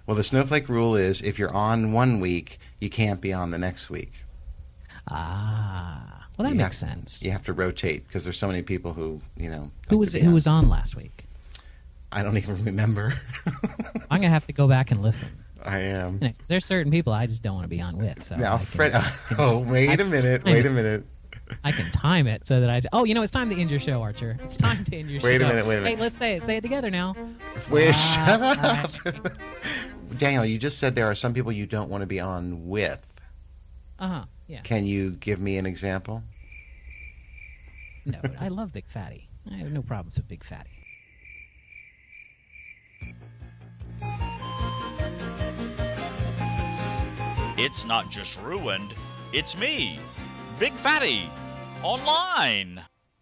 Well, the snowflake rule is if you're on one week, you can't be on the next week. Well, that You makes have, sense. you have to rotate because there's so many people who, Who like to was be who on. was on last week? I don't even remember. I'm gonna have to go back and listen. I am. 'Cause there's certain people I just don't want to be on with. So Now, I can- Fred. can- Oh, wait a minute. Wait a minute. I can time it so that it's time to end your show, Archer. It's time to end your show. Wait a minute. Hey, let's say it together now. Wait, shut up. Right. Daniel, you just said there are some people you don't want to be on with. Yeah. Can you give me an example? No, I love Big Fatty. I have no problems with Big Fatty. It's not just ruined, it's me, Big Fatty, online.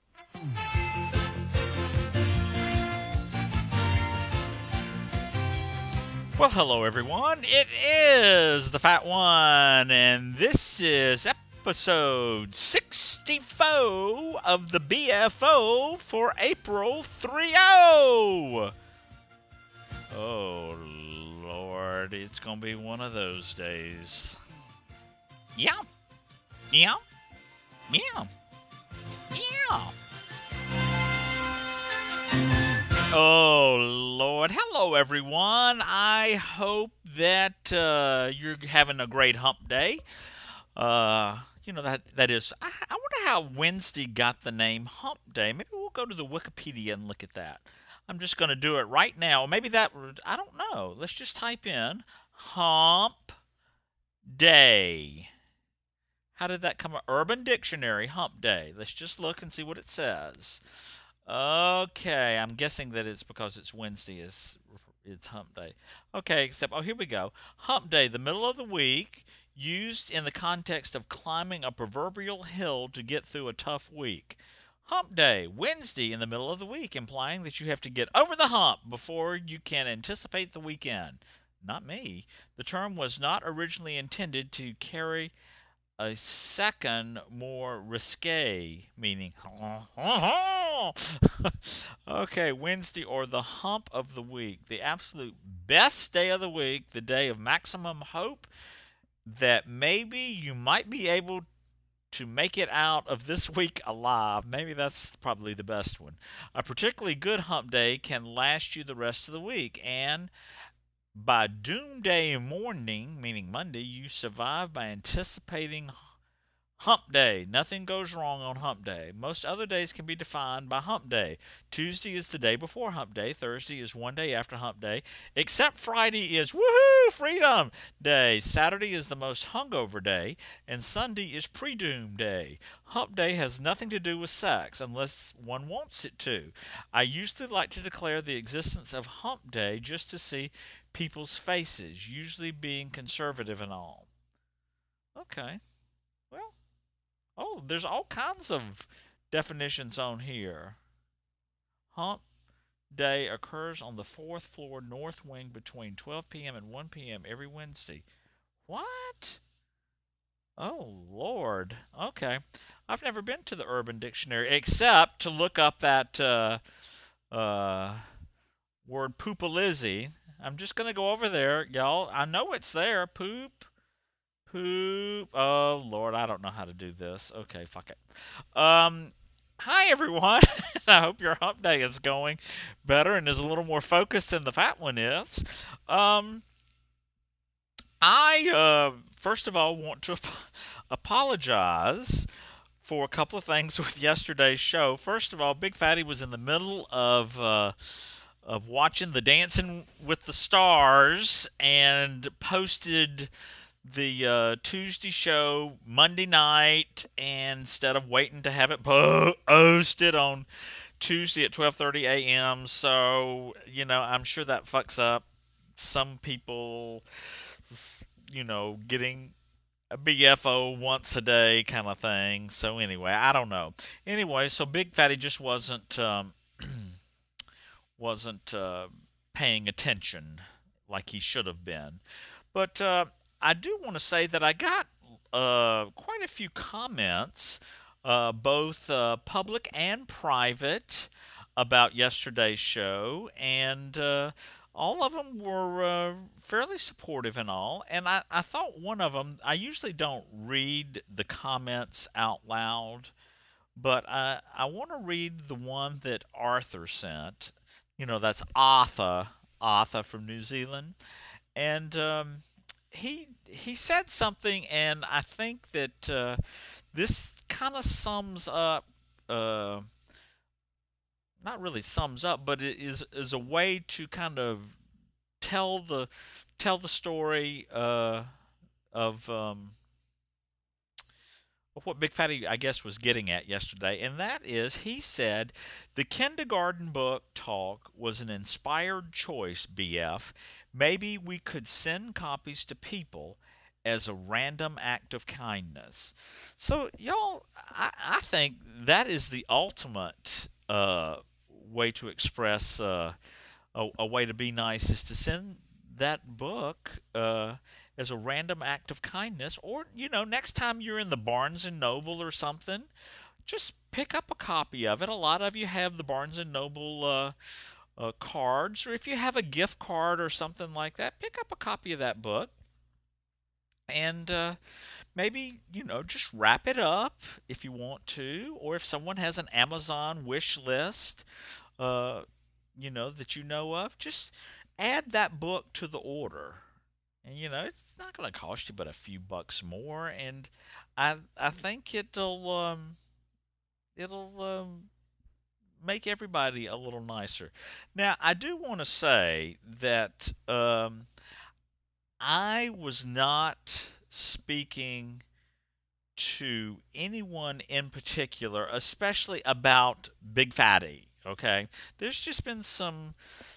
Well, hello everyone. It is the Fat One, and this is episode 64 of the BFO for April 30. Oh, Lord, it's going to be one of those days. Yeah. Yeah. Yeah. Yeah. Oh, Lord. Hello, everyone. I hope that you're having a great hump day. That is, I wonder how Wednesday got the name Hump Day. Maybe we'll go to the Wikipedia and look at that. I'm just going to do it right now. Maybe I don't know. Let's just type in Hump Day. How did that come up? Urban Dictionary, Hump Day. Let's just look and see what it says. Okay, I'm guessing that it's because it's Wednesday, it's Hump Day. Okay, here we go. Hump Day, the middle of the week, used in the context of climbing a proverbial hill to get through a tough week. Hump Day, Wednesday in the middle of the week, implying that you have to get over the hump before you can anticipate the weekend. Not me. The term was not originally intended to carry a second, more risque meaning. Okay, Wednesday, or the hump of the week, the absolute best day of the week, the day of maximum hope that maybe you might be able to make it out of this week alive. Maybe that's probably the best one. A particularly good hump day can last you the rest of the week, and by doomsday morning, meaning Monday, you survive by anticipating Hump Day. Nothing goes wrong on Hump Day. Most other days can be defined by Hump Day. Tuesday is the day before Hump Day. Thursday is one day after Hump Day. Except Friday is Woohoo! Freedom Day. Saturday is the most hungover day. And Sunday is Pre-Doom Day. Hump Day has nothing to do with sex unless one wants it to. I usually like to declare the existence of Hump Day just to see people's faces, usually being conservative and all. Okay. Well. Oh, there's all kinds of definitions on here. Hump Day occurs on the 4th floor north wing between 12 p.m. and 1 p.m. every Wednesday. What? Oh, Lord. Okay. I've never been to the Urban Dictionary except to look up that word poopalizzi. I'm just going to go over there, y'all. I know it's there. Poop. Oh, Lord, I don't know how to do this. Okay, fuck it. Hi, everyone. I hope your hump day is going better and is a little more focused than the fat one is. I first of all want to apologize for a couple of things with yesterday's show. First of all, Big Fatty was in the middle of watching the Dancing with the Stars and posted the Tuesday show Monday night, and instead of waiting to have it posted on Tuesday at 12:30 a.m. So, I'm sure that fucks up some people, getting a BFO once a day kind of thing. So anyway, I don't know. Anyway, so Big Fatty just wasn't paying attention like he should have been. But I do want to say that I got quite a few comments, both public and private, about yesterday's show, and all of them were fairly supportive and all. And I thought one of them, I usually don't read the comments out loud, but I want to read the one that Arthur sent. That's Arthur from New Zealand. And he said something, and I think that this kind of sums up. Not really sums up, but it is a way to kind of tell the story of what Big Fatty, I guess, was getting at yesterday, and that is, he said, the kindergarten book talk was an inspired choice, BF. Maybe we could send copies to people as a random act of kindness. So, y'all, I think that is the ultimate way to express a way to be nice is to send that book as a random act of kindness, or next time you're in the Barnes and Noble or something, just pick up a copy of it. A lot of you have the Barnes and Noble cards, or if you have a gift card or something like that, pick up a copy of that book and maybe just wrap it up if you want to, or if someone has an Amazon wish list that you know of, just add that book to the order. And it's not going to cost you but a few bucks more, and I think it'll make everybody a little nicer. Now, I do want to say that I was not speaking to anyone in particular, especially about Big Fatty. Okay, there's just been some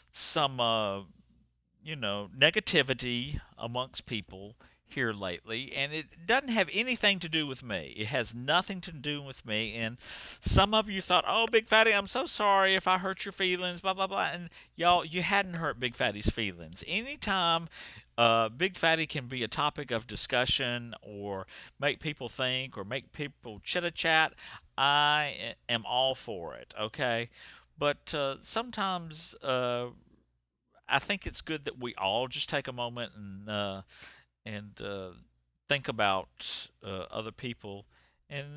negativity amongst people here lately, and it doesn't have anything to do with me. It has nothing to do with me. And some of you thought, "Oh, Big Fatty, I'm so sorry if I hurt your feelings," blah blah blah. And y'all, you hadn't hurt Big Fatty's feelings. Anytime Big Fatty can be a topic of discussion or make people think or make people chitter chat, I am all for it. Okay, but sometimes I think it's good that we all just take a moment and think about other people, and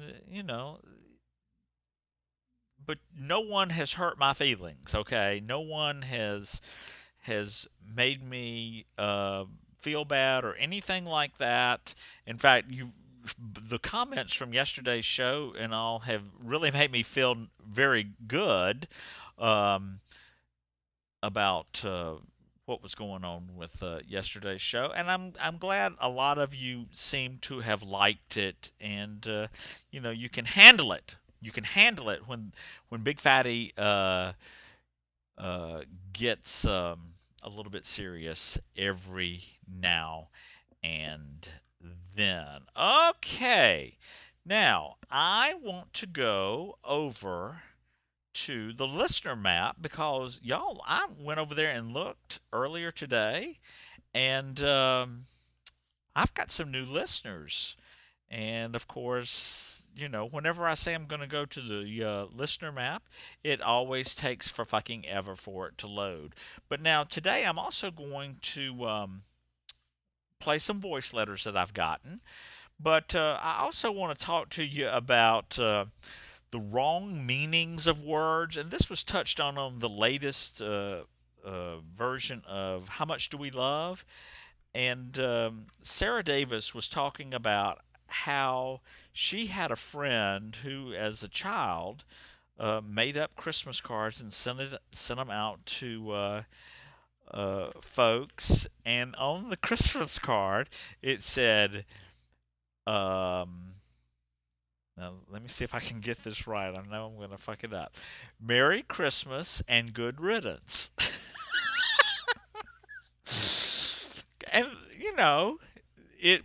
but no one has hurt my feelings. Okay, no one has made me feel bad or anything like that. In fact, the comments from yesterday's show and all have really made me feel very good. About what was going on with yesterday's show, and I'm glad a lot of you seem to have liked it, and you can handle it. You can handle it when Big Fatty gets a little bit serious every now and then. Okay, now I want to go over to the listener map because y'all, I went over there and looked earlier today, and I've got some new listeners. And of course, whenever I say I'm going to go to the listener map, it always takes for fucking ever for it to load. But now today, I'm also going to play some voice letters that I've gotten. But I also want to talk to you about the wrong meanings of words, and this was touched on the latest version of How Much Do We Love? And Sarah Davis was talking about how she had a friend who, as a child, made up Christmas cards and sent them out to folks, and on the Christmas card it said, now, let me see if I can get this right. I know I'm going to fuck it up. Merry Christmas and good riddance. And it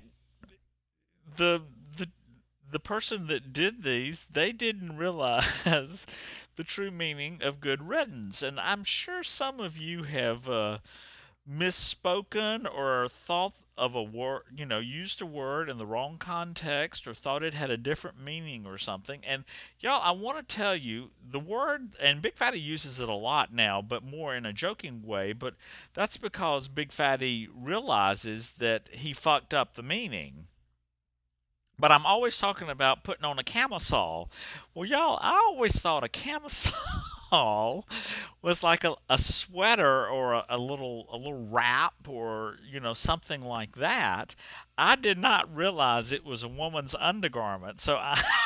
the person that did these, they didn't realize the true meaning of good riddance. And I'm sure some of you have misspoken or thought of a word, used a word in the wrong context or thought it had a different meaning or something. And y'all, I want to tell you the word, and Big Fatty uses it a lot now, but more in a joking way, but that's because Big Fatty realizes that he fucked up the meaning. But I'm always talking about putting on a camisole. Well, y'all, I always thought a camisole was like a sweater or a little wrap or something like that. I did not realize it was a woman's undergarment. So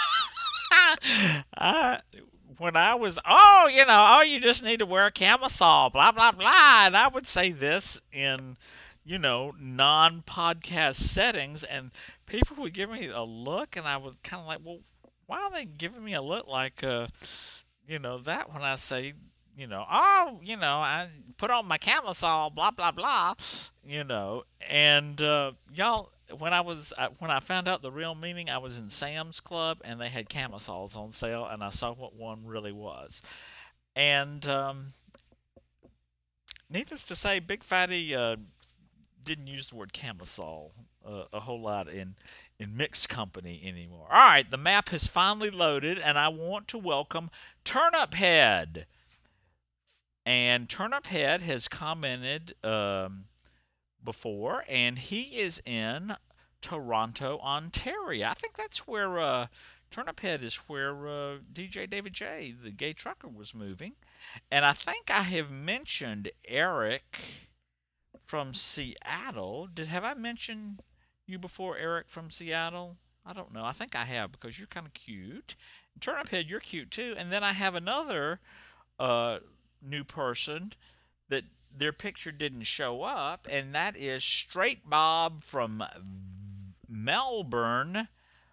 I when I was, you just need to wear a camisole, blah blah blah, and I would say this in non-podcast settings, and people would give me a look, and I was kind of like, well, why are they giving me a look like, that when I say, I put on my camisole, blah blah blah, and y'all. When I found out the real meaning, I was in Sam's Club and they had camisoles on sale, and I saw what one really was. And needless to say, Big Fatty didn't use the word camisole a whole lot in mixed company anymore. All right, the map has finally loaded, and I want to welcome Turnip Head. And Turnip Head has commented before, and he is in Toronto, Ontario. I think that's where Turnip Head is where DJ David J, the gay trucker, was moving. And I think I have mentioned Eric from Seattle. Have I mentioned you before, Eric from Seattle? I don't know. I think I have, because you're kind of cute. Turnip Head, you're cute too. And then I have another new person that their picture didn't show up, and that is Straight Bob from Melbourne,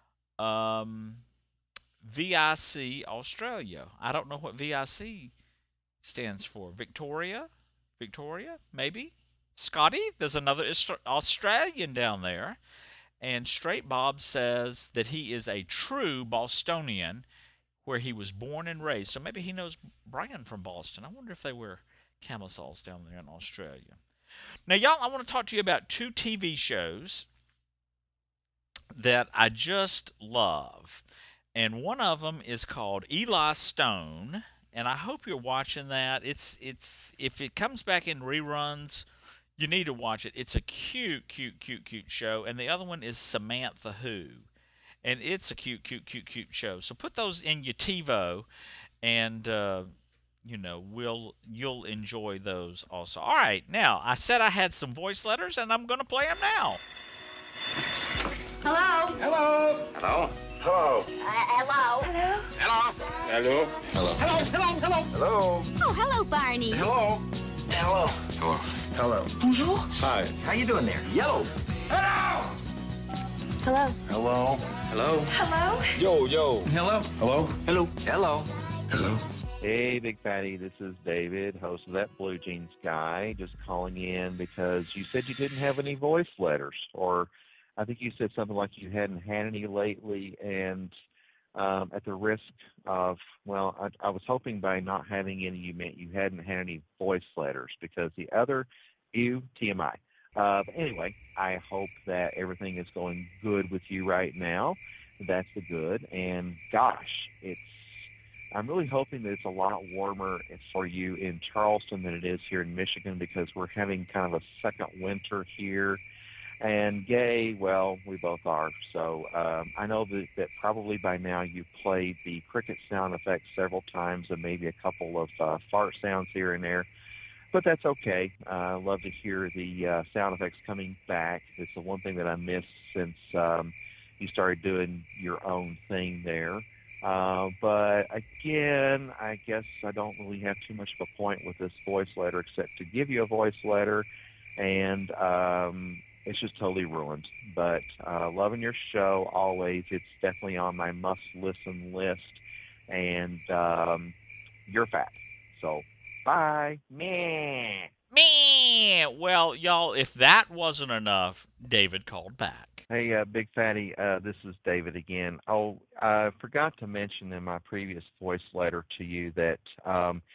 VIC, Australia. I don't know what VIC stands for. Victoria, maybe? Scotty? There's another Australian down there. And Straight Bob says that he is a true Bostonian, where he was born and raised. So maybe he knows Brian from Boston. I wonder if they wear camisoles down there in Australia. Now, y'all, I want to talk to you about 2 TV shows that I just love. And one of them is called Eli Stone, and I hope you're watching that. It's if it comes back in reruns, you need to watch it. It's a cute show. And the other one is Samantha Who. And it's a cute show. So put those in your TiVo, and you'll enjoy those also. All right, now I said I had some voice letters, and I'm going to play them now. Hello. Hello. Hello. Hello. Hello. Hello. Hello. Hello. Hello. Hello. Oh, hello, Barney. Hello. Hello. Hello. Hello. Bonjour. Hi. How you doing there? Yellow. Hello. Hello. Hello. Hello. Hello. Yo. Hello. Hello. Hello. Hello. Hello. Hey, Big Fatty, this is David, host of That Blue Jeans Guy, just calling in because you said you didn't have any voice letters, or I think you said something like you hadn't had any lately, and at the risk of, I was hoping by not having any you meant you hadn't had any voice letters, because the other, TMI. But anyway, I hope that everything is going good with you right now. That's the good, and gosh, I'm really hoping that it's a lot warmer for you in Charleston than it is here in Michigan, because we're having kind of a second winter here. And gay, well, we both are. So I know that probably by now you've played the cricket sound effects several times and maybe a couple of fart sounds here and there. But that's okay. I love to hear the sound effects coming back. It's the one thing that I missed since you started doing your own thing there. But again, I guess I don't really have too much of a point with this voice letter except to give you a voice letter, and it's just totally ruined. But loving your show always. It's definitely on my must-listen list, and you're fat. So, bye. Meh. Well, y'all, if that wasn't enough, David called back. Hey, Big Fatty, this is David again. Oh, I forgot to mention in my previous voice letter to you that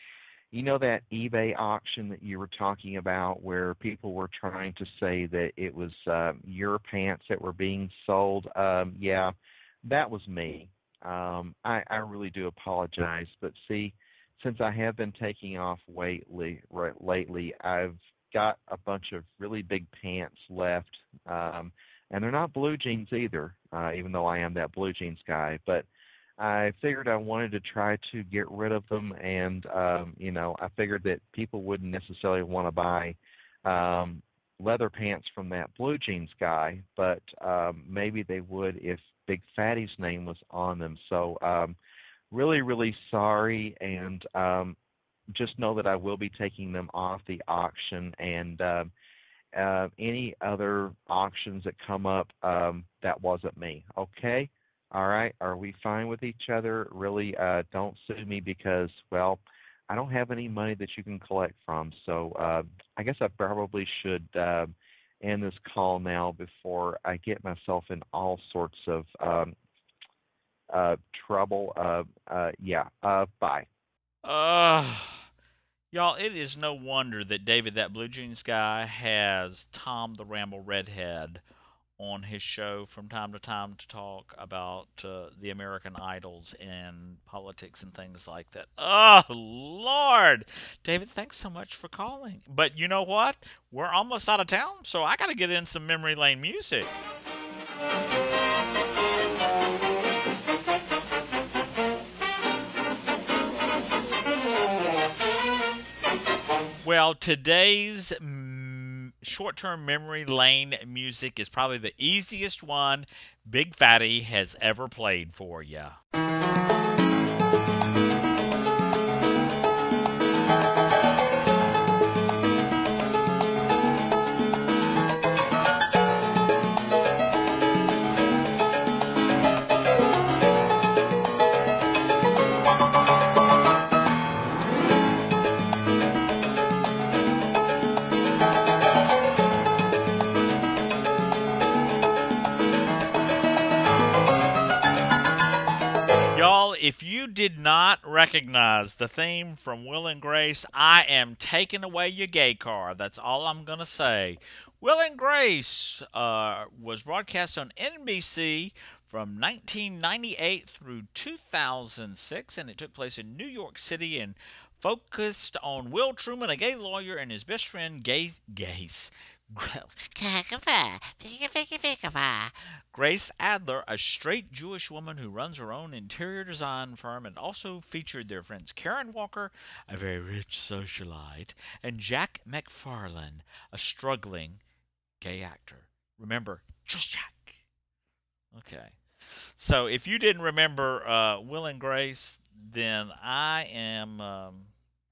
You know that eBay auction that you were talking about where people were trying to say that it was your pants that were being sold? Yeah, that was me. I really do apologize. But see, since I have been taking off weight lately, I've got a bunch of really big pants left. And they're not blue jeans either, even though I am that blue jeans guy. But I figured I wanted to try to get rid of them, and I figured that people wouldn't necessarily want to buy leather pants from that blue jeans guy, but maybe they would if Big Fatty's name was on them. So really, really sorry, and just know that I will be taking them off the auction, and any other auctions that come up, that wasn't me. Okay? All right? Are we fine with each other? Really, don't sue me because, well, I don't have any money that you can collect from. So I guess I probably should end this call now before I get myself in all sorts of trouble. Bye. Y'all, it is no wonder that David, that Blue Jeans guy, has Tom the Ramble Redhead on his show from time to time to talk about the American Idols and politics and things like that. Oh, Lord! David, thanks so much for calling. But you know what? We're almost out of town, so I got to get in some memory lane music. Well, today's short-term memory lane music is probably the easiest one Big Fatty has ever played for you. Y'all, if you did not recognize the theme from Will and Grace, I am taking away your gay card. That's all I'm going to say. Will and Grace was broadcast on NBC from 1998 through 2006, and it took place in New York City and focused on Will Truman, a gay lawyer, and his best friend, Grace Adler, a straight Jewish woman who runs her own interior design firm, and also featured their friends Karen Walker, a very rich socialite, and Jack McFarlane, a struggling gay actor. Remember, just Jack. Okay. So if you didn't remember Will and Grace, then I am, I'm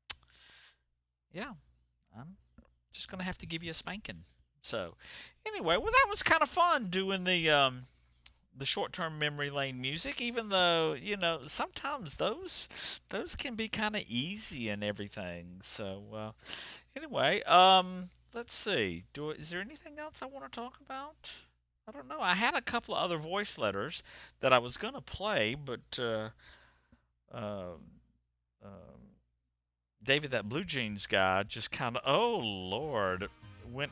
just going to have to give you a spanking. So, anyway, well, that was kind of fun doing the short-term memory lane music, even though, sometimes those can be kind of easy and everything. So, anyway, let's see. Is there anything else I want to talk about? I don't know. I had a couple of other voice letters that I was going to play, but David, that Blue Jeans guy, just kind of, oh, Lord, went,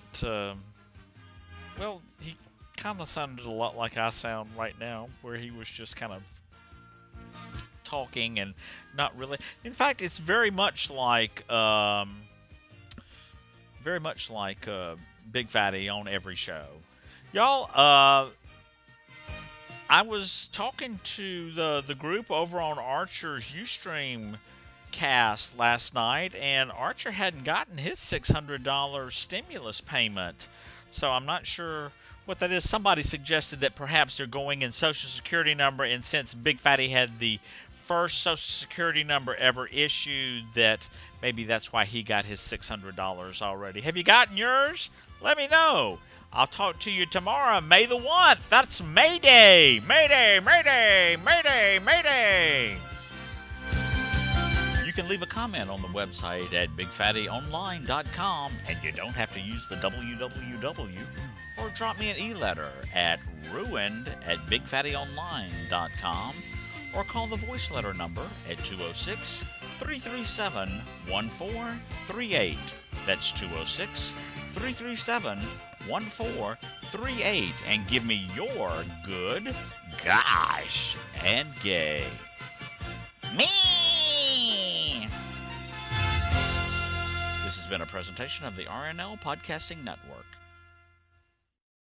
he kind of sounded a lot like I sound right now, where he was just kind of talking and not really. In fact, it's very much like Big Fatty on every show. Y'all, I was talking to the group over on Archer's Ustream cast last night, and Archer hadn't gotten his $600 stimulus payment, so I'm not sure what that is. Somebody suggested that perhaps they're going in Social Security number, and since Big Fatty had the first Social Security number ever issued, that maybe that's why he got his $600 already. Have you gotten yours? Let me know. I'll talk to you tomorrow, May the 1st. That's May Day. May Day, May Day, May Day, May Day. You can leave a comment on the website at BigFattyOnline.com, and you don't have to use the www, or drop me an e-letter at ruined@BigFattyOnline.com, or call the voice letter number at 206 206-337-1438. That's 206-337-1438. And give me your good, gosh, and gay. Me! This has been a presentation of the RNL Podcasting Network.